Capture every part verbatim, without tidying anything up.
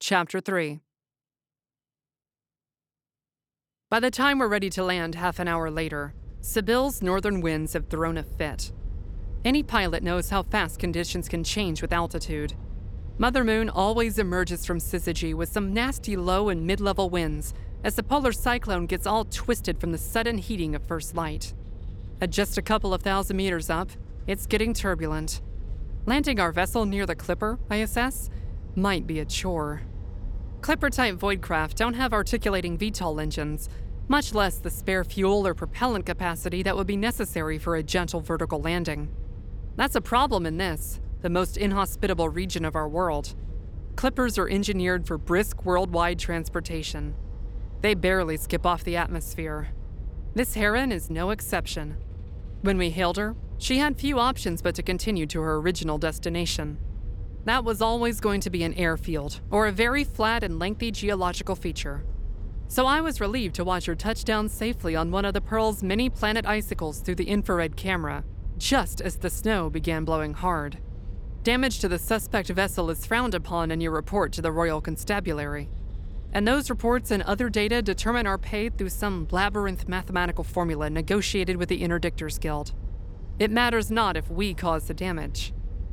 Chapter three. By the time we're ready to land half an hour later, Sebille's northern winds have thrown a fit. Any pilot knows how fast conditions can change with altitude. Mother Moon always emerges from syzygy with some nasty low and mid-level winds as the polar cyclone gets all twisted from the sudden heating of first light. At just a couple of thousand meters up, it's getting turbulent. Landing our vessel near the Clipper, I assess, might be a chore. Clipper-type voidcraft don't have articulating V TOL engines, much less the spare fuel or propellant capacity that would be necessary for a gentle vertical landing. That's a problem in this, the most inhospitable region of our world. Clippers are engineered for brisk worldwide transportation. They barely skip off the atmosphere. This Heron is no exception. When we hailed her, she had few options but to continue to her original destination. That was always going to be an airfield, or a very flat and lengthy geological feature. So I was relieved to watch her touch down safely on one of the Pearl's many planet icicles through the infrared camera, just as the snow began blowing hard. Damage to the suspect vessel is frowned upon in your report to the Royal Constabulary, and those reports and other data determine our pay through some labyrinth mathematical formula negotiated with the Interdictors Guild. It matters not if we cause the damage.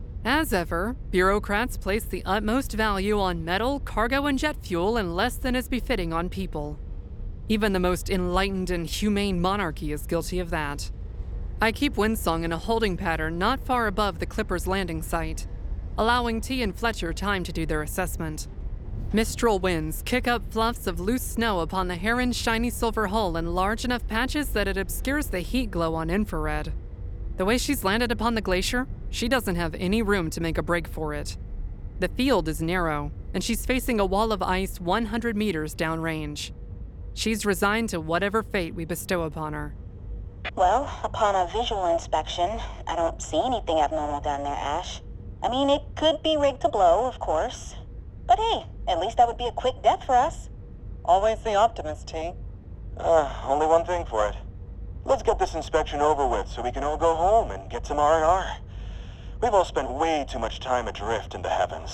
As ever, bureaucrats place the utmost value on metal, cargo, and jet fuel and less than is befitting on people. Even the most enlightened and humane monarchy is guilty of that. I keep Windsong in a holding pattern not far above the Clipper's landing site, allowing T and Fletcher time to do their assessment. Mistral winds kick up fluffs of loose snow upon the Heron's shiny silver hull in large enough patches that it obscures the heat glow on infrared. The way she's landed upon the glacier, she doesn't have any room to make a break for it. The field is narrow, and she's facing a wall of ice one hundred meters downrange. She's resigned to whatever fate we bestow upon her. Well, upon a visual inspection, I don't see anything abnormal down there, Ash. I mean, it could be rigged to blow, of course. But hey, at least that would be a quick death for us. Always the optimist, T. Uh, only one thing for it. Let's get this inspection over with so we can all go home and get some R and R. We've all spent way too much time adrift in the heavens.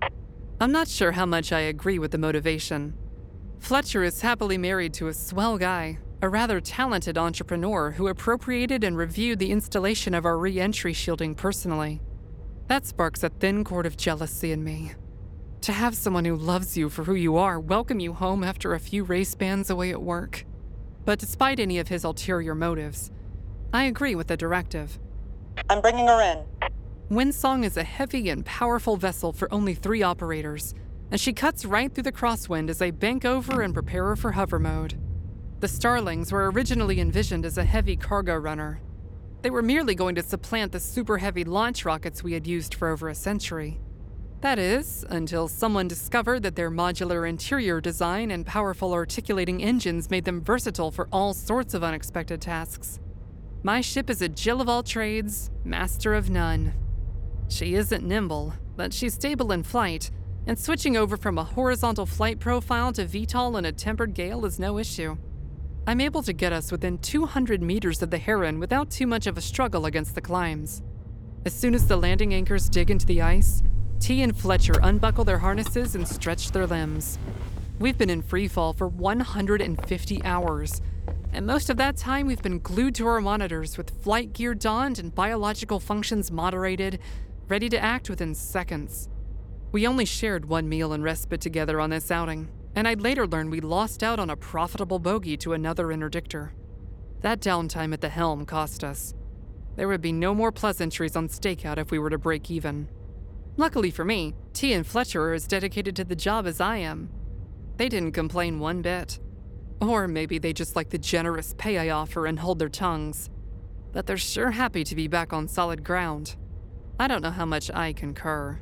I'm not sure how much I agree with the motivation. Fletcher is happily married to a swell guy, a rather talented entrepreneur who appropriated and reviewed the installation of our re-entry shielding personally. That sparks a thin cord of jealousy in me. To have someone who loves you for who you are welcome you home after a few race bans away at work. But despite any of his ulterior motives, I agree with the directive. I'm bringing her in. Windsong is a heavy and powerful vessel for only three operators, and she cuts right through the crosswind as I bank over and prepare her for hover mode. The Starlings were originally envisioned as a heavy cargo runner. They were merely going to supplant the super heavy launch rockets we had used for over a century. That is, until someone discovered that their modular interior design and powerful articulating engines made them versatile for all sorts of unexpected tasks. My ship is a Jill of all trades, master of none. She isn't nimble, but she's stable in flight, and switching over from a horizontal flight profile to V TOL in a tempered gale is no issue. I'm able to get us within two hundred meters of the Heron without too much of a struggle against the climbs. As soon as the landing anchors dig into the ice, T and Fletcher unbuckle their harnesses and stretch their limbs. We've been in freefall for one hundred fifty hours, and most of that time we've been glued to our monitors with flight gear donned and biological functions moderated, ready to act within seconds. We only shared one meal and respite together on this outing, and I'd later learn we lost out on a profitable bogey to another interdictor. That downtime at the helm cost us. There would be no more pleasantries on stakeout if we were to break even. Luckily for me, T and Fletcher are as dedicated to the job as I am. They didn't complain one bit. Or maybe they just like the generous pay I offer and hold their tongues. But they're sure happy to be back on solid ground. I don't know how much I concur.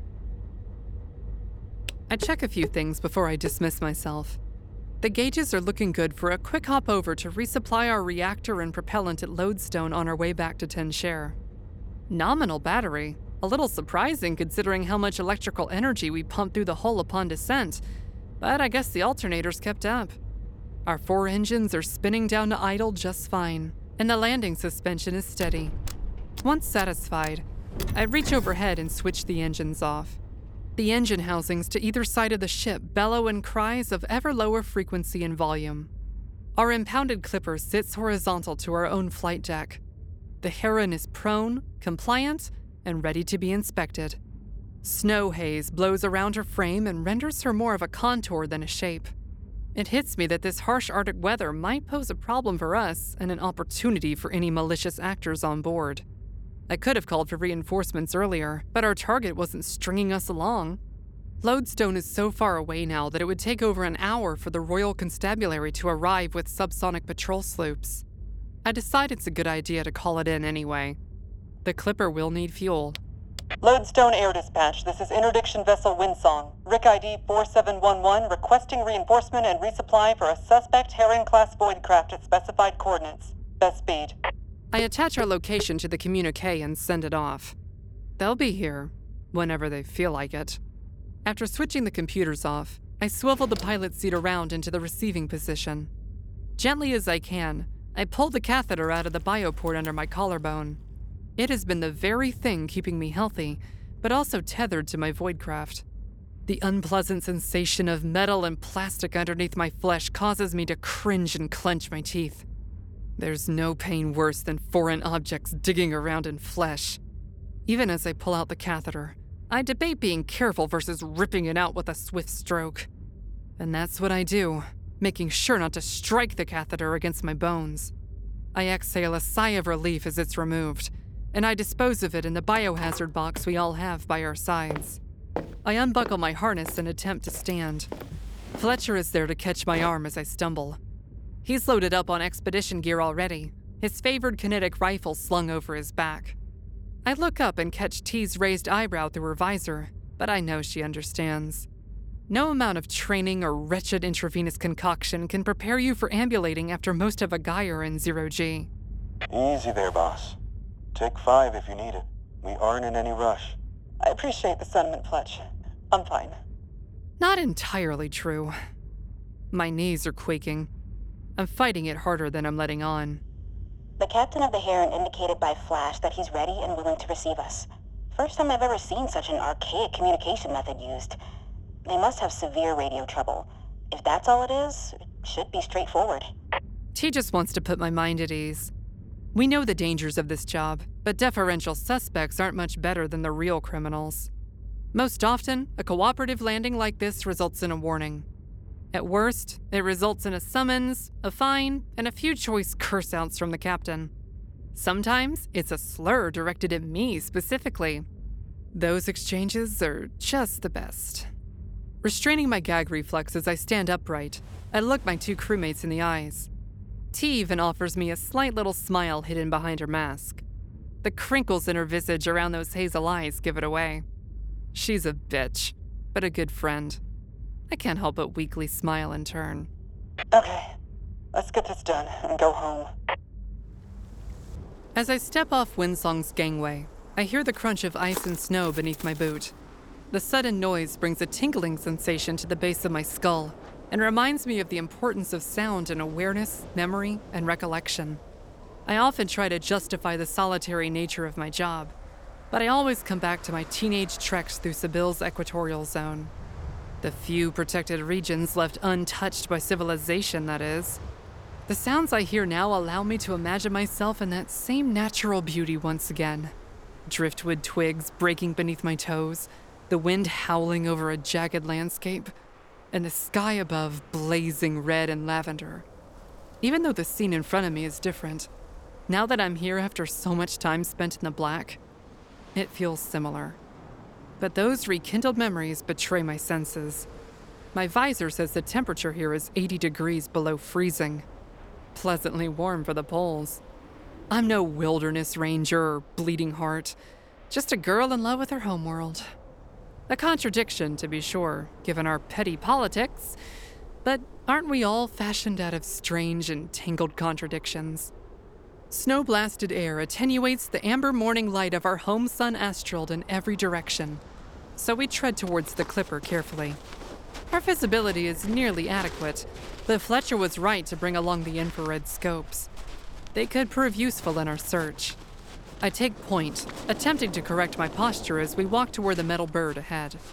I check a few things before I dismiss myself. The gauges are looking good for a quick hop over to resupply our reactor and propellant at Lodestone on our way back to Tenshare. Nominal battery, a little surprising considering how much electrical energy we pumped through the hull upon descent, but I guess the alternators kept up. Our four engines are spinning down to idle just fine, and the landing suspension is steady. Once satisfied, I reach overhead and switch the engines off. The engine housings to either side of the ship bellow in cries of ever lower frequency and volume. Our impounded clipper sits horizontal to our own flight deck. The Heron is prone, compliant, and ready to be inspected. Snow haze blows around her frame and renders her more of a contour than a shape. It hits me that this harsh Arctic weather might pose a problem for us and an opportunity for any malicious actors on board. I could have called for reinforcements earlier, but our target wasn't stringing us along. Lodestone is so far away now that it would take over an hour for the Royal Constabulary to arrive with subsonic patrol sloops. I decide it's a good idea to call it in anyway. The Clipper will need fuel. Lodestone Air Dispatch, this is interdiction vessel Windsong. R I C I D four seven one one, requesting reinforcement and resupply for a suspect Heron-class void craft at specified coordinates. Best speed. I attach our location to the communique and send it off. They'll be here, whenever they feel like it. After switching the computers off, I swivel the pilot seat around into the receiving position. Gently as I can, I pull the catheter out of the bioport under my collarbone. It has been the very thing keeping me healthy, but also tethered to my voidcraft. The unpleasant sensation of metal and plastic underneath my flesh causes me to cringe and clench my teeth. There's no pain worse than foreign objects digging around in flesh. Even as I pull out the catheter, I debate being careful versus ripping it out with a swift stroke. And that's what I do, making sure not to strike the catheter against my bones. I exhale a sigh of relief as it's removed, and I dispose of it in the biohazard box we all have by our sides. I unbuckle my harness and attempt to stand. Fletcher is there to catch my arm as I stumble. He's loaded up on expedition gear already, his favored kinetic rifle slung over his back. I look up and catch T's raised eyebrow through her visor, but I know she understands. No amount of training or wretched intravenous concoction can prepare you for ambulating after most of a guy are in zero G. Easy there, boss. Take five if you need it. We aren't in any rush. I appreciate the sentiment, Fletch. I'm fine. Not entirely true. My knees are quaking. I'm fighting it harder than I'm letting on. The captain of the Heron indicated by flash that he's ready and willing to receive us. First time I've ever seen such an archaic communication method used. They must have severe radio trouble. If that's all it is, it should be straightforward. T just wants to put my mind at ease. We know the dangers of this job, but deferential suspects aren't much better than the real criminals. Most often, a cooperative landing like this results in a warning. At worst, it results in a summons, a fine, and a few choice curse-outs from the captain. Sometimes, it's a slur directed at me specifically. Those exchanges are just the best. Restraining my gag reflex as I stand upright, I look my two crewmates in the eyes. T even offers me a slight little smile hidden behind her mask. The crinkles in her visage around those hazel eyes give it away. She's a bitch, but a good friend. I can't help but weakly smile in turn. Okay, let's get this done and go home. As I step off Windsong's gangway, I hear the crunch of ice and snow beneath my boot. The sudden noise brings a tingling sensation to the base of my skull and reminds me of the importance of sound in awareness, memory, and recollection. I often try to justify the solitary nature of my job, but I always come back to my teenage treks through Sibyl's equatorial zone. The few protected regions left untouched by civilization, that is. The sounds I hear now allow me to imagine myself in that same natural beauty once again. Driftwood twigs breaking beneath my toes, the wind howling over a jagged landscape, and the sky above blazing red and lavender. Even though the scene in front of me is different, now that I'm here after so much time spent in the black, it feels similar. But those rekindled memories betray my senses. My visor says the temperature here is eighty degrees below freezing. Pleasantly warm for the poles. I'm no wilderness ranger or bleeding heart, just a girl in love with her homeworld. A contradiction, to be sure, given our petty politics, but aren't we all fashioned out of strange and tangled contradictions? Snow-blasted air attenuates the amber morning light of our home sun astrald in every direction, so we tread towards the Clipper carefully. Our visibility is nearly adequate, but Fletcher was right to bring along the infrared scopes. They could prove useful in our search. I take point, attempting to correct my posture as we walk toward the metal bird ahead.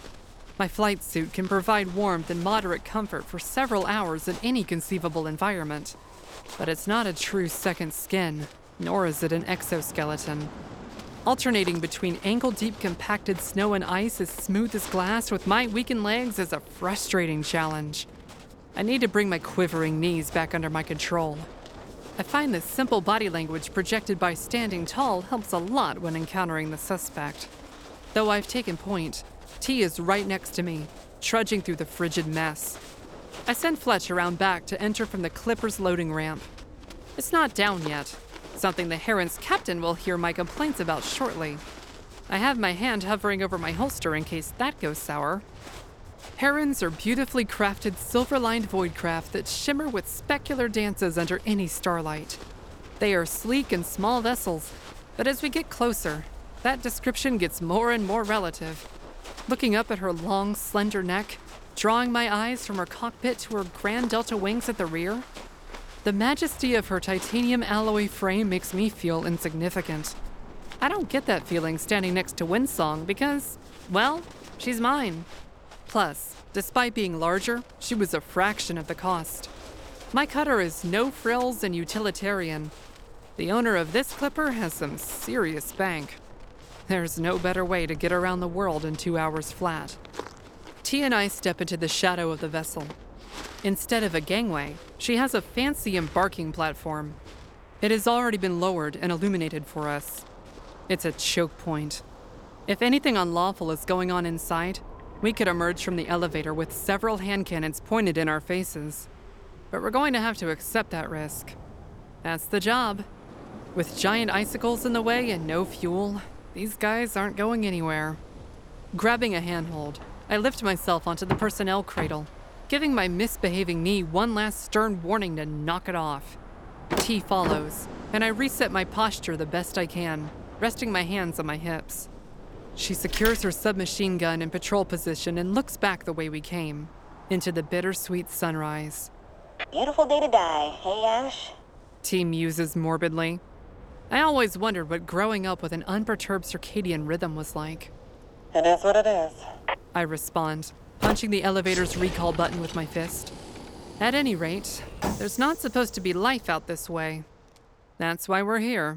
My flight suit can provide warmth and moderate comfort for several hours in any conceivable environment. But it's not a true second skin, nor is it an exoskeleton. Alternating between ankle-deep compacted snow and ice as smooth as glass with my weakened legs is a frustrating challenge. I need to bring my quivering knees back under my control. I find the simple body language projected by standing tall helps a lot when encountering the suspect. Though I've taken point, T is right next to me, trudging through the frigid mess. I send Fletch around back to enter from the Clipper's loading ramp. It's not down yet, something the Heron's captain will hear my complaints about shortly. I have my hand hovering over my holster in case that goes sour. Herons are beautifully crafted silver-lined voidcraft that shimmer with specular dances under any starlight. They are sleek and small vessels, but as we get closer, that description gets more and more relative. Looking up at her long, slender neck, drawing my eyes from her cockpit to her grand delta wings at the rear, the majesty of her titanium alloy frame makes me feel insignificant. I don't get that feeling standing next to Windsong because, well, she's mine. Plus, despite being larger, she was a fraction of the cost. My cutter is no frills and utilitarian. The owner of this Clipper has some serious bank. There's no better way to get around the world in two hours flat. T and I step into the shadow of the vessel. Instead of a gangway, she has a fancy embarking platform. It has already been lowered and illuminated for us. It's a choke point. If anything unlawful is going on inside, we could emerge from the elevator with several hand cannons pointed in our faces. But we're going to have to accept that risk. That's the job. With giant icicles in the way and no fuel, these guys aren't going anywhere. Grabbing a handhold, I lift myself onto the personnel cradle, giving my misbehaving knee one last stern warning to knock it off. T follows, and I reset my posture the best I can, resting my hands on my hips. She secures her submachine gun in patrol position and looks back the way we came, into the bittersweet sunrise. Beautiful day to die, hey Ash? T muses morbidly. I always wondered what growing up with an unperturbed circadian rhythm was like. It is what it is. I respond, punching the elevator's recall button with my fist. At any rate, there's not supposed to be life out this way. That's why we're here.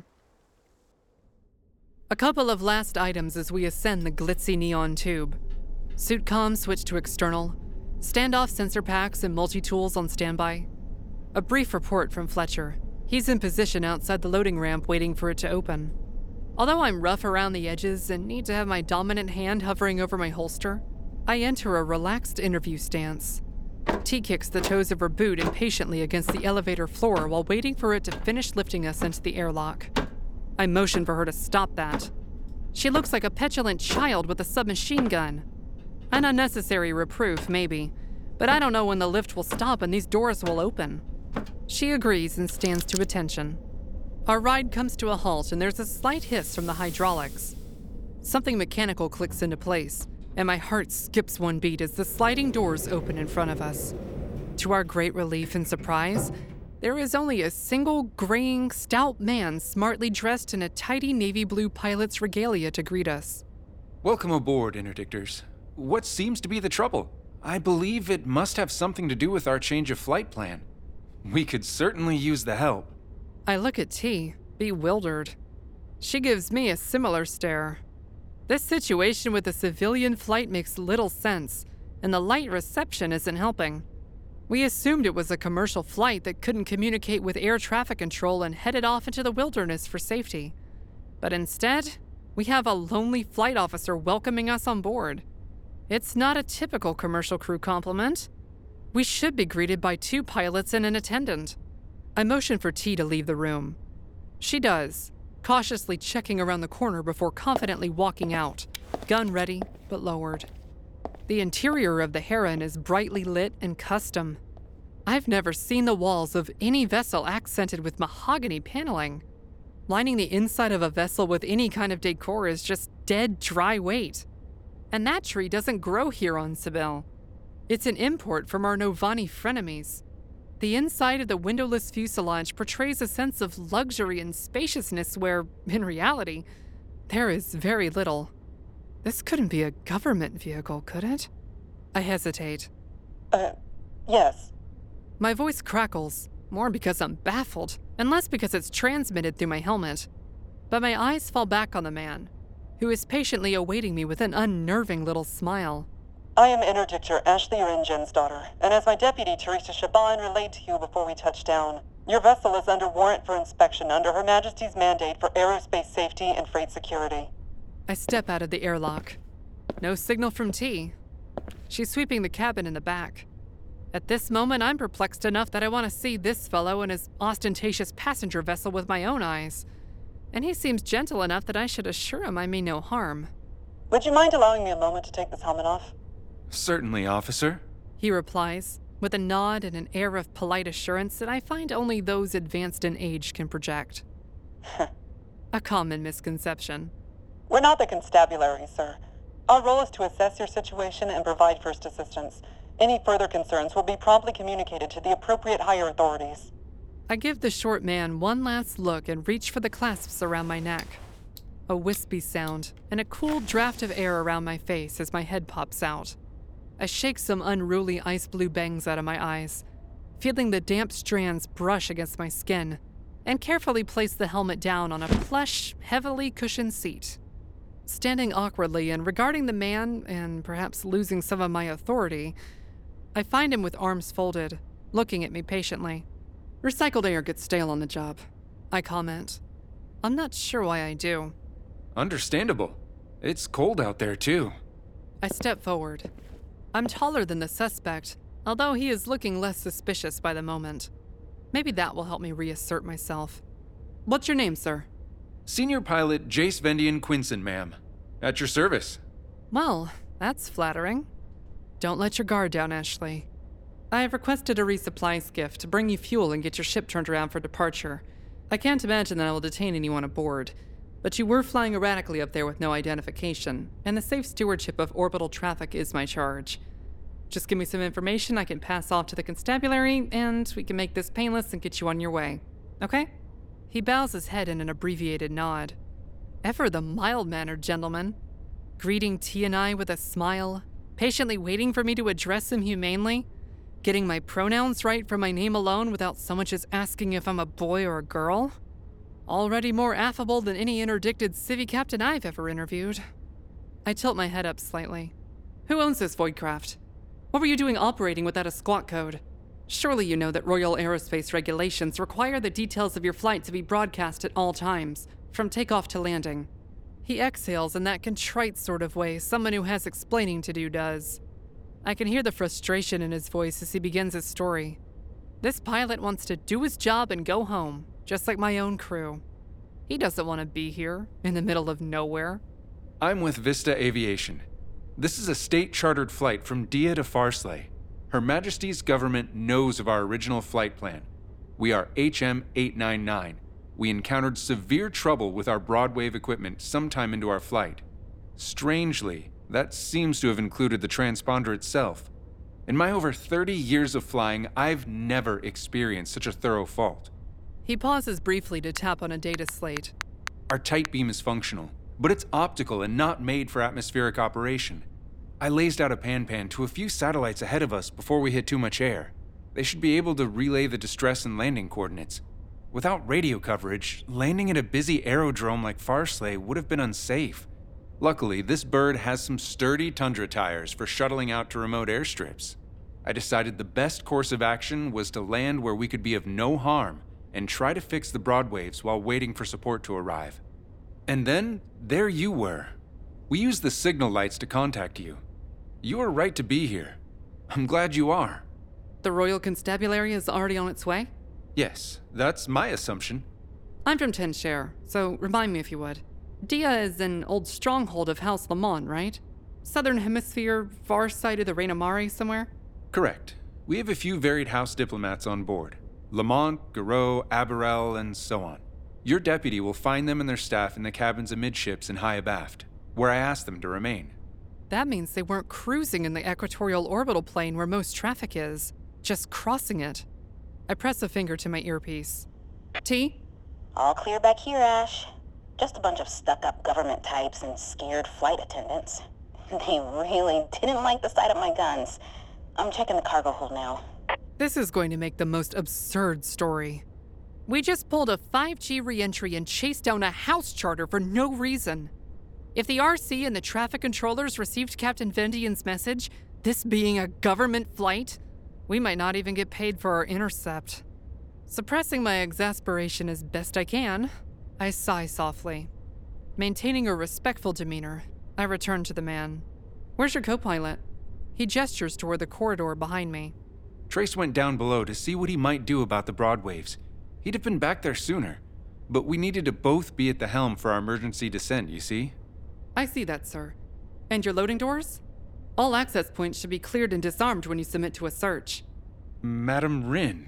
A couple of last items as we ascend the glitzy neon tube. Suit comms switch to external, standoff sensor packs and multi-tools on standby. A brief report from Fletcher. He's in position outside the loading ramp waiting for it to open. Although I'm rough around the edges and need to have my dominant hand hovering over my holster, I enter a relaxed interview stance. T kicks the toes of her boot impatiently against the elevator floor while waiting for it to finish lifting us into the airlock. I motion for her to stop that. She looks like a petulant child with a submachine gun. An unnecessary reproof, maybe, but I don't know when the lift will stop and these doors will open. She agrees and stands to attention. Our ride comes to a halt and there's a slight hiss from the hydraulics. Something mechanical clicks into place, and my heart skips one beat as the sliding doors open in front of us. To our great relief and surprise, there is only a single graying, stout man smartly dressed in a tidy navy blue pilot's regalia to greet us. Welcome aboard, interdictors. What seems to be the trouble? I believe it must have something to do with our change of flight plan. We could certainly use the help. I look at T, bewildered. She gives me a similar stare. This situation with a civilian flight makes little sense, and the light reception isn't helping. We assumed it was a commercial flight that couldn't communicate with air traffic control and headed off into the wilderness for safety. But instead, we have a lonely flight officer welcoming us on board. It's not a typical commercial crew compliment. We should be greeted by two pilots and an attendant. I motion for T to leave the room. She does, cautiously checking around the corner before confidently walking out, gun ready but lowered. The interior of the Heron is brightly lit and custom. I've never seen the walls of any vessel accented with mahogany paneling. Lining the inside of a vessel with any kind of decor is just dead dry weight. And that tree doesn't grow here on Sibyl. It's an import from our Novani frenemies. The inside of the windowless fuselage portrays a sense of luxury and spaciousness where, in reality, there is very little. This couldn't be a government vehicle, could it? I hesitate. Uh, yes. My voice crackles, more because I'm baffled, and less because it's transmitted through my helmet. But my eyes fall back on the man, who is patiently awaiting me with an unnerving little smile. I am Interdictor Ashley Ringen's daughter, and as my deputy, Teresa Shaban, relayed to you before we touched down, your vessel is under warrant for inspection under Her Majesty's mandate for aerospace safety and freight security. I step out of the airlock. No signal from T. She's sweeping the cabin in the back. At this moment, I'm perplexed enough that I want to see this fellow and his ostentatious passenger vessel with my own eyes. And he seems gentle enough that I should assure him I mean no harm. Would you mind allowing me a moment to take this helmet off? Certainly, officer. He replies, with a nod and an air of polite assurance that I find only those advanced in age can project. A common misconception. We're not the constabulary, sir. Our role is to assess your situation and provide first assistance. Any further concerns will be promptly communicated to the appropriate higher authorities. I give the short man one last look and reach for the clasps around my neck. A wispy sound and a cool draft of air around my face as my head pops out. I shake some unruly ice blue bangs out of my eyes, feeling the damp strands brush against my skin, and carefully place the helmet down on a plush, heavily cushioned seat. Standing awkwardly and regarding the man, and perhaps losing some of my authority, I find him with arms folded, looking at me patiently. Recycled air gets stale on the job, I comment. I'm not sure why I do. Understandable. It's cold out there, too. I step forward. I'm taller than the suspect, although he is looking less suspicious by the moment. Maybe that will help me reassert myself. What's your name, sir? Senior Pilot Jace Vendian Quinson, ma'am. At your service. Well, that's flattering. Don't let your guard down, Ashley. I have requested a resupply skiff to bring you fuel and get your ship turned around for departure. I can't imagine that I will detain anyone aboard, but you were flying erratically up there with no identification, and the safe stewardship of orbital traffic is my charge. Just give me some information I can pass off to the constabulary, and we can make this painless and get you on your way. Okay? He bows his head in an abbreviated nod. Ever the mild-mannered gentleman, greeting T and I with a smile, patiently waiting for me to address him humanely, getting my pronouns right for my name alone without so much as asking if I'm a boy or a girl. Already more affable than any interdicted civvy captain I've ever interviewed. I tilt my head up slightly. Who owns this Voidcraft? What were you doing operating without a squawk code? Surely you know that Royal Aerospace regulations require the details of your flight to be broadcast at all times, from takeoff to landing. He exhales in that contrite sort of way someone who has explaining to do does. I can hear the frustration in his voice as he begins his story. This pilot wants to do his job and go home, just like my own crew. He doesn't want to be here, in the middle of nowhere. I'm with Vista Aviation. This is a state-chartered flight from Dia to Farsley. Her Majesty's government knows of our original flight plan. We are H M eight ninety-nine. We encountered severe trouble with our Broadwave equipment sometime into our flight. Strangely, that seems to have included the transponder itself. In my over thirty years of flying, I've never experienced such a thorough fault. He pauses briefly to tap on a data slate. Our tight beam is functional, but it's optical and not made for atmospheric operation. I lased out a pan-pan to a few satellites ahead of us before we hit too much air. They should be able to relay the distress and landing coordinates. Without radio coverage, landing at a busy aerodrome like Farsley would have been unsafe. Luckily, this bird has some sturdy tundra tires for shuttling out to remote airstrips. I decided the best course of action was to land where we could be of no harm and try to fix the Broadwaves while waiting for support to arrive. And then, there you were. We used the signal lights to contact you. You were right to be here. I'm glad you are. The Royal Constabulary is already on its way? Yes, that's my assumption. I'm from Tenshare, so remind me if you would. Dia is an old stronghold of House Lamont, right? Southern Hemisphere, far side of the Rainamari somewhere? Correct. We have a few varied house diplomats on board. Lamont, Garot, Aberrel, and so on. Your deputy will find them and their staff in the cabins amidships and high abaft, where I asked them to remain. That means they weren't cruising in the equatorial orbital plane where most traffic is, just crossing it. I press a finger to my earpiece. T? All clear back here, Ash. Just a bunch of stuck-up government types and scared flight attendants. They really didn't like the sight of my guns. I'm checking the cargo hold now. This is going to make the most absurd story. We just pulled a five G reentry and chased down a house charter for no reason. If the R C and the traffic controllers received Captain Vendian's message, this being a government flight, we might not even get paid for our intercept. Suppressing my exasperation as best I can, I sigh softly. Maintaining a respectful demeanor, I return to the man. Where's your co-pilot? He gestures toward the corridor behind me. Trace went down below to see what he might do about the broadwaves. He'd have been back there sooner, but we needed to both be at the helm for our emergency descent, you see? I see that, sir. And your loading doors? All access points should be cleared and disarmed when you submit to a search. Madam Rin,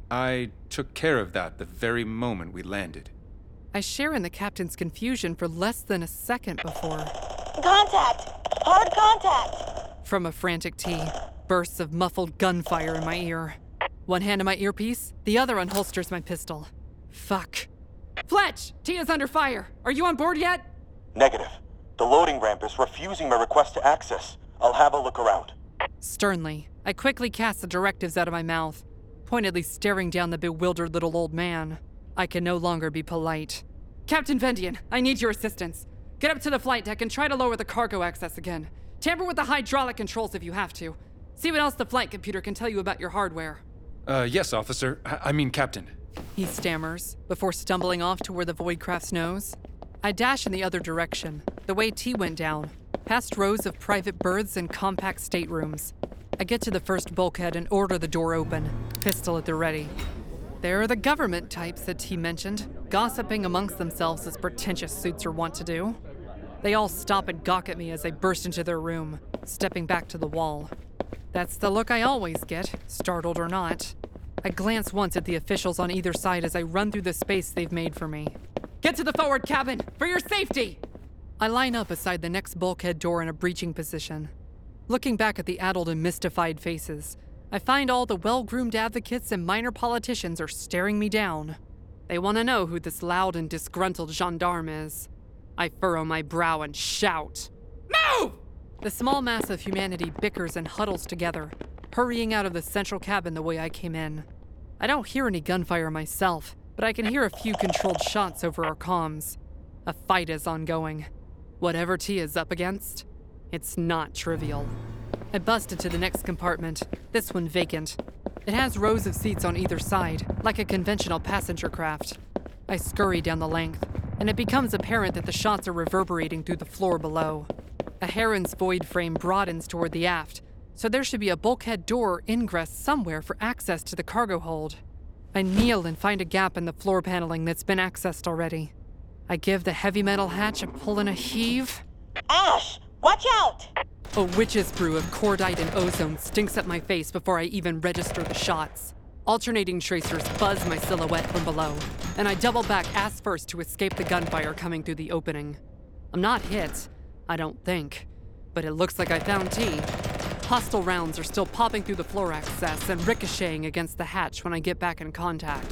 I took care of that the very moment we landed. I share in the captain's confusion for less than a second before, Contact! Hard contact! from a frantic T, bursts of muffled gunfire in my ear. One hand in my earpiece, the other unholsters my pistol. Fuck. Fletch! T is under fire! Are you on board yet? Negative. The loading ramp is refusing my request to access. I'll have a look around. Sternly, I quickly cast the directives out of my mouth, pointedly staring down the bewildered little old man. I can no longer be polite. Captain Vendian, I need your assistance. Get up to the flight deck and try to lower the cargo access again. Tamper with the hydraulic controls if you have to. See what else the flight computer can tell you about your hardware. Uh, yes, officer. I, I mean, Captain. He stammers, before stumbling off to where the Voidcraft's nose. I dash in the other direction, the way T went down, past rows of private berths and compact staterooms. I get to the first bulkhead and order the door open, pistol at the ready. There are the government types that T mentioned, gossiping amongst themselves as pretentious suits are wont to do. They all stop and gawk at me as I burst into their room, stepping back to the wall. That's the look I always get, startled or not. I glance once at the officials on either side as I run through the space they've made for me. Get to the forward cabin, for your safety! I line up beside the next bulkhead door in a breaching position. Looking back at the addled and mystified faces, I find all the well-groomed advocates and minor politicians are staring me down. They want to know who this loud and disgruntled gendarme is. I furrow my brow and shout, "Move!" The small mass of humanity bickers and huddles together, hurrying out of the central cabin the way I came in. I don't hear any gunfire myself, but I can hear a few controlled shots over our comms. A fight is ongoing. Whatever T is up against, it's not trivial. I bust into the next compartment, this one vacant. It has rows of seats on either side, like a conventional passenger craft. I scurry down the length, and it becomes apparent that the shots are reverberating through the floor below. A Heron's void frame broadens toward the aft, so there should be a bulkhead door or ingress somewhere for access to the cargo hold. I kneel and find a gap in the floor paneling that's been accessed already. I give the heavy metal hatch a pull and a heave. Ash! Watch out! A witch's brew of cordite and ozone stinks at my face before I even register the shots. Alternating tracers buzz my silhouette from below, and I double back ass first to escape the gunfire coming through the opening. I'm not hit, I don't think, but it looks like I found T. Hostile rounds are still popping through the floor access and ricocheting against the hatch when I get back in contact.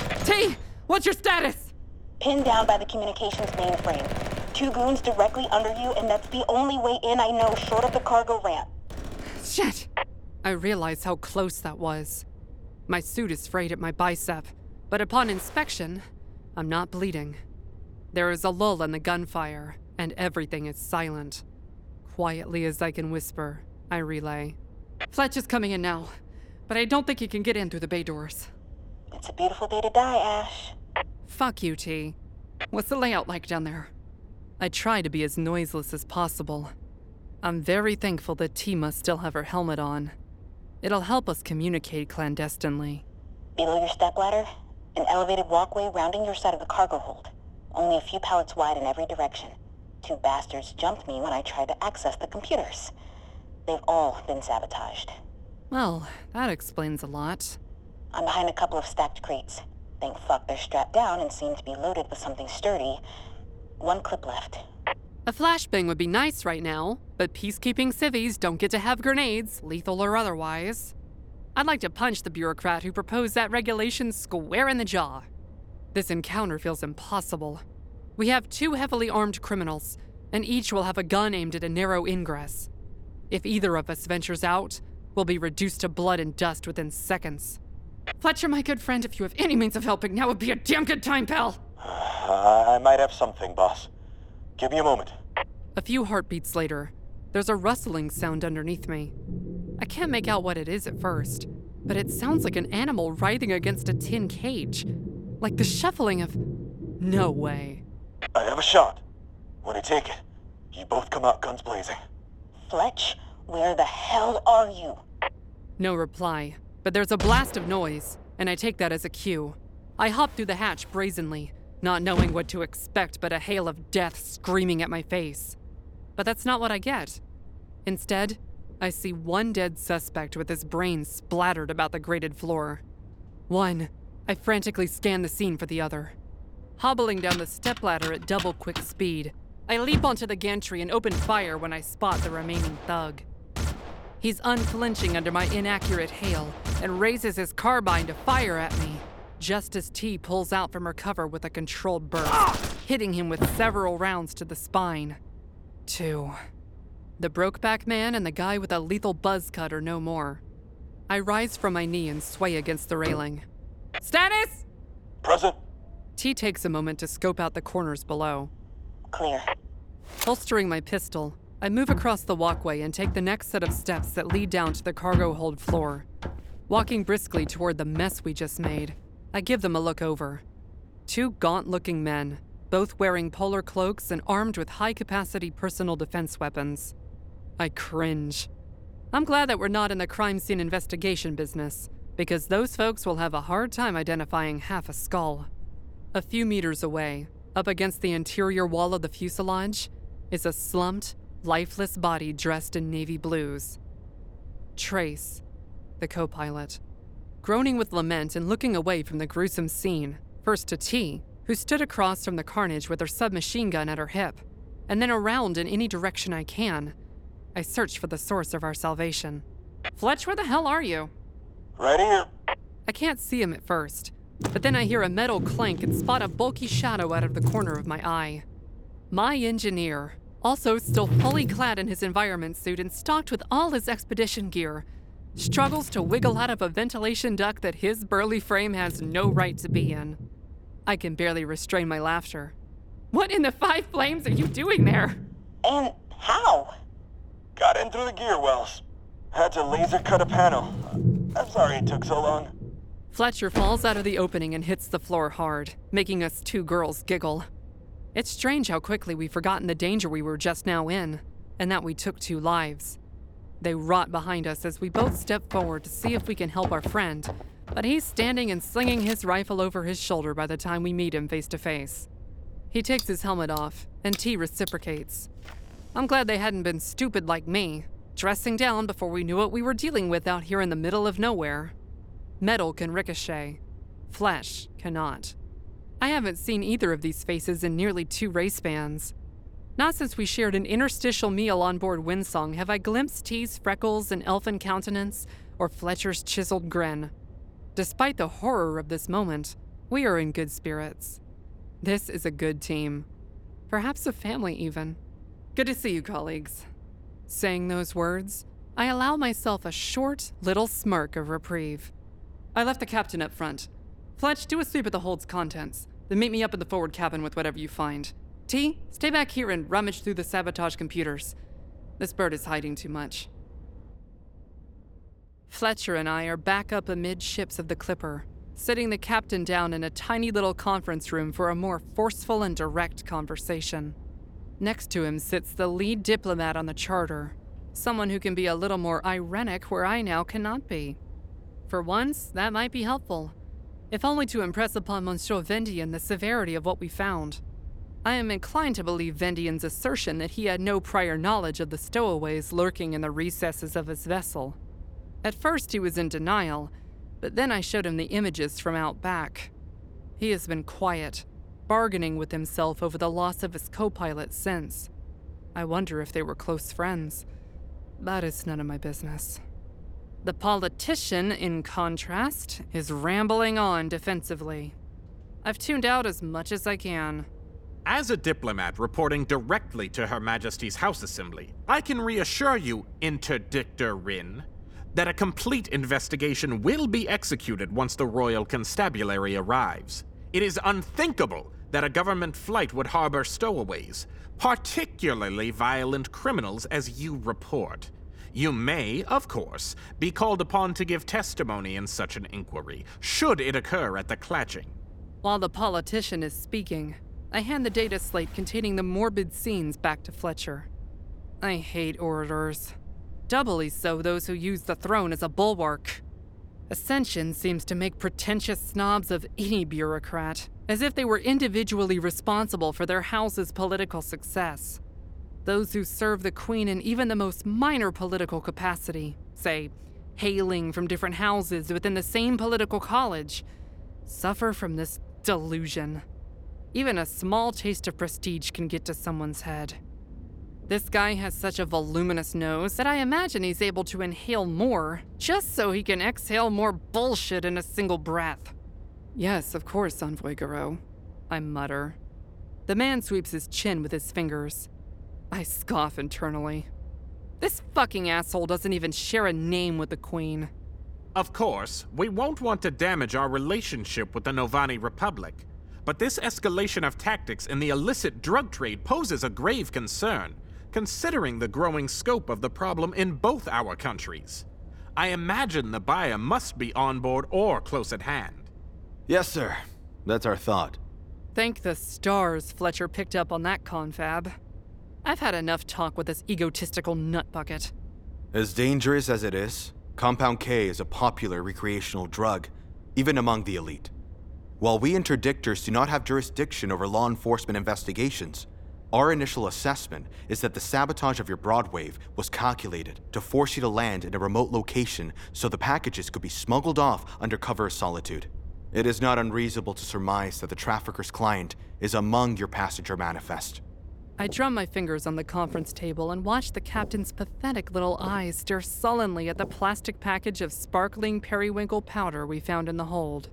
T! What's your status? Pinned down by the communications mainframe. Two goons directly under you, and that's the only way in I know short of the cargo ramp. Shit! I realize how close that was. My suit is frayed at my bicep, but upon inspection, I'm not bleeding. There is a lull in the gunfire, and everything is silent. Quietly as I can whisper, I relay. Fletch is coming in now, but I don't think he can get in through the bay doors. It's a beautiful day to die, Ash. Fuck you, T. What's the layout like down there? I try to be as noiseless as possible. I'm very thankful that T must still have her helmet on. It'll help us communicate clandestinely. Below your stepladder, an elevated walkway rounding your side of the cargo hold. Only a few pallets wide in every direction. Two bastards jumped me when I tried to access the computers. They've all been sabotaged. Well, that explains a lot. I'm behind a couple of stacked crates. Thank fuck they're strapped down and seem to be loaded with something sturdy. One clip left. A flashbang would be nice right now, but peacekeeping civvies don't get to have grenades, lethal or otherwise. I'd like to punch the bureaucrat who proposed that regulation square in the jaw. This encounter feels impossible. We have two heavily armed criminals, and each will have a gun aimed at a narrow ingress. If either of us ventures out, we'll be reduced to blood and dust within seconds. Fletcher, my good friend, if you have any means of helping, now would be a damn good time, pal. I might have something, boss. Give me a moment. A few heartbeats later, there's a rustling sound underneath me. I can't make out what it is at first, but it sounds like an animal writhing against a tin cage. Like the shuffling of... No way. I have a shot. When I take it, you both come out guns blazing. Fletch, where the hell are you? No reply, but there's a blast of noise, and I take that as a cue. I hop through the hatch brazenly, not knowing what to expect but a hail of death screaming at my face. But that's not what I get. Instead, I see one dead suspect with his brains splattered about the grated floor. One. I frantically scan the scene for the other. Hobbling down the stepladder at double quick speed, I leap onto the gantry and open fire when I spot the remaining thug. He's unflinching under my inaccurate hail and raises his carbine to fire at me, just as T pulls out from her cover with a controlled burst, hitting him with several rounds to the spine. Two. The Brokeback Man and the guy with a lethal buzz cut are no more. I rise from my knee and sway against the railing. Status? Present. T takes a moment to scope out the corners below. Clear. Holstering my pistol, I move across the walkway and take the next set of steps that lead down to the cargo hold floor. Walking briskly toward the mess we just made, I give them a look over. Two gaunt-looking men, both wearing polar cloaks and armed with high-capacity personal defense weapons. I cringe. I'm glad that we're not in the crime scene investigation business, because those folks will have a hard time identifying half a skull. A few meters away, up against the interior wall of the fuselage, is a slumped, lifeless body dressed in navy blues. Trace, the co-pilot, groaning with lament and looking away from the gruesome scene, first to T, who stood across from the carnage with her submachine gun at her hip, and then around in any direction I can. I search for the source of our salvation. Fletch, where the hell are you? Right here. I can't see him at first, but then I hear a metal clank and spot a bulky shadow out of the corner of my eye. My engineer, also still fully clad in his environment suit and stocked with all his expedition gear, struggles to wiggle out of a ventilation duct that his burly frame has no right to be in. I can barely restrain my laughter. What in the five flames are you doing there? And how? Got in through the gear wells. Had to laser cut a panel. I'm sorry it took so long. Fletcher falls out of the opening and hits the floor hard, making us two girls giggle. It's strange how quickly we've forgotten the danger we were just now in, and that we took two lives. They rot behind us as we both step forward to see if we can help our friend, but he's standing and slinging his rifle over his shoulder by the time we meet him face to face. He takes his helmet off, and T reciprocates. I'm glad they hadn't been stupid like me, dressing down before we knew what we were dealing with out here in the middle of nowhere. Metal can ricochet. Flesh cannot. I haven't seen either of these faces in nearly two race spans. Not since we shared an interstitial meal on board Windsong have I glimpsed T's freckles and elfin countenance or Fletcher's chiseled grin. Despite the horror of this moment, we are in good spirits. This is a good team. Perhaps a family, even. Good to see you, colleagues. Saying those words, I allow myself a short, little smirk of reprieve. I left the captain up front. Fletch, do a sweep of the hold's contents, then meet me up in the forward cabin with whatever you find. T, stay back here and rummage through the sabotage computers. This bird is hiding too much. Fletcher and I are back up amidships of the Clipper, sitting the captain down in a tiny little conference room for a more forceful and direct conversation. Next to him sits the lead diplomat on the charter, someone who can be a little more ironic where I now cannot be. For once, that might be helpful, if only to impress upon Monsieur Vendian the severity of what we found. I am inclined to believe Vendian's assertion that he had no prior knowledge of the stowaways lurking in the recesses of his vessel. At first he was in denial, but then I showed him the images from out back. He has been quiet, bargaining with himself over the loss of his co-pilot since. I wonder if they were close friends. That is none of my business. The politician, in contrast, is rambling on defensively. I've tuned out as much as I can. As a diplomat reporting directly to Her Majesty's House Assembly, I can reassure you, Interdictor Rin, that a complete investigation will be executed once the Royal Constabulary arrives. It is unthinkable that a government flight would harbor stowaways, particularly violent criminals as you report. You may, of course, be called upon to give testimony in such an inquiry, should it occur at the Klatching. While the politician is speaking, I hand the data slate containing the morbid scenes back to Fletcher. I hate orators. Doubly so those who use the throne as a bulwark. Ascension seems to make pretentious snobs of any bureaucrat, as if they were individually responsible for their house's political success. Those who serve the Queen in even the most minor political capacity, say, hailing from different houses within the same political college, suffer from this delusion. Even a small taste of prestige can get to someone's head. This guy has such a voluminous nose that I imagine he's able to inhale more, just so he can exhale more bullshit in a single breath. Yes, of course, Envoy Garou, I mutter. The man sweeps his chin with his fingers. I scoff internally. This fucking asshole doesn't even share a name with the Queen. Of course, we won't want to damage our relationship with the Novani Republic, but this escalation of tactics in the illicit drug trade poses a grave concern, considering the growing scope of the problem in both our countries. I imagine the buyer must be on board or close at hand. Yes, sir. That's our thought. Thank the stars Fletcher picked up on that confab. I've had enough talk with this egotistical nutbucket. As dangerous as it is, Compound K is a popular recreational drug, even among the elite. While we interdictors do not have jurisdiction over law enforcement investigations, our initial assessment is that the sabotage of your Broadwave was calculated to force you to land in a remote location so the packages could be smuggled off under cover of solitude. It is not unreasonable to surmise that the trafficker's client is among your passenger manifest. I drum my fingers on the conference table and watch the captain's pathetic little eyes stare sullenly at the plastic package of sparkling periwinkle powder we found in the hold.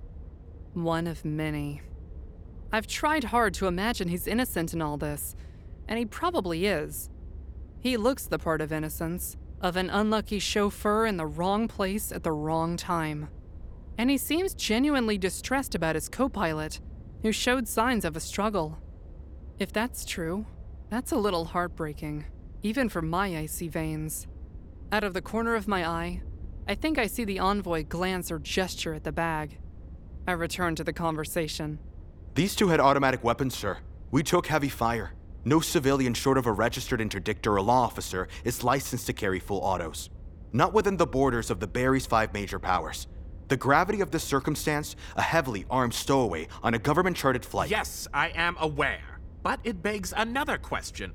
One of many. I've tried hard to imagine he's innocent in all this, and he probably is. He looks the part of innocence, of an unlucky chauffeur in the wrong place at the wrong time. And he seems genuinely distressed about his co-pilot, who showed signs of a struggle. If that's true, that's a little heartbreaking, even for my icy veins. Out of the corner of my eye, I think I see the envoy glance or gesture at the bag. I return to the conversation. These two had automatic weapons, sir. We took heavy fire. No civilian short of a registered interdictor or law officer is licensed to carry full autos. Not within the borders of the Barry's five major powers. The gravity of this circumstance, a heavily armed stowaway on a government-chartered flight. Yes, I am aware. But it begs another question.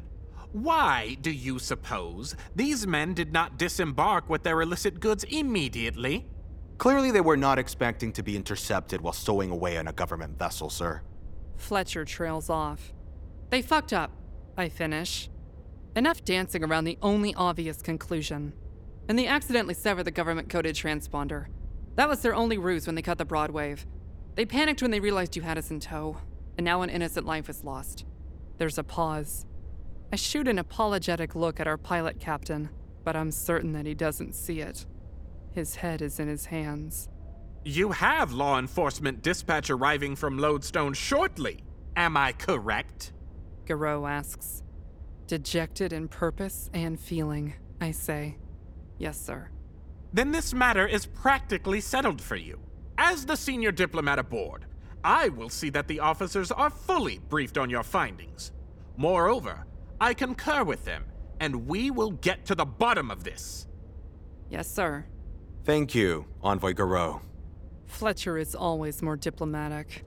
Why, do you suppose, these men did not disembark with their illicit goods immediately? Clearly they were not expecting to be intercepted while stowing away on a government vessel, sir. Fletcher trails off. They fucked up, I finish. Enough dancing around the only obvious conclusion. And they accidentally severed the government-coded transponder. That was their only ruse when they cut the Broadwave. They panicked when they realized you had us in tow, and now an innocent life is lost. There's a pause. I shoot an apologetic look at our pilot captain, but I'm certain that he doesn't see it. His head is in his hands. You have law enforcement dispatch arriving from Lodestone shortly. Am I correct? Garou asks. Dejected in purpose and feeling, I say. Yes, sir. Then this matter is practically settled for you. As the senior diplomat aboard, I will see that the officers are fully briefed on your findings. Moreover, I concur with them, and we will get to the bottom of this. Yes, sir. Thank you, Envoy Garou. Fletcher is always more diplomatic.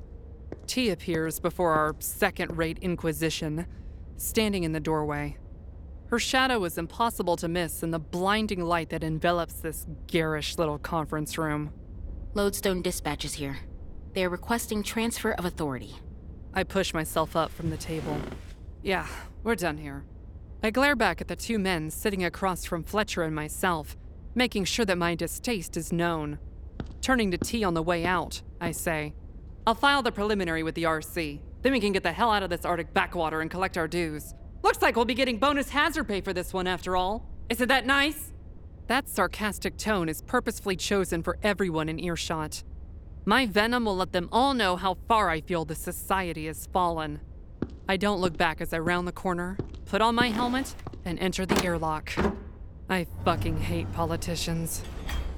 T appears before our second-rate Inquisition, standing in the doorway. Her shadow is impossible to miss in the blinding light that envelops this garish little conference room. Lodestone Dispatch is here. They are requesting transfer of authority. I push myself up from the table. Yeah, we're done here. I glare back at the two men sitting across from Fletcher and myself, making sure that my distaste is known. Turning to T on the way out, I say, I'll file the preliminary with the R C. Then we can get the hell out of this Arctic backwater and collect our dues. Looks like we'll be getting bonus hazard pay for this one after all. Isn't that nice? That sarcastic tone is purposefully chosen for everyone in earshot. My venom will let them all know how far I feel the society has fallen. I don't look back as I round the corner, put on my helmet, and enter the airlock. I fucking hate politicians.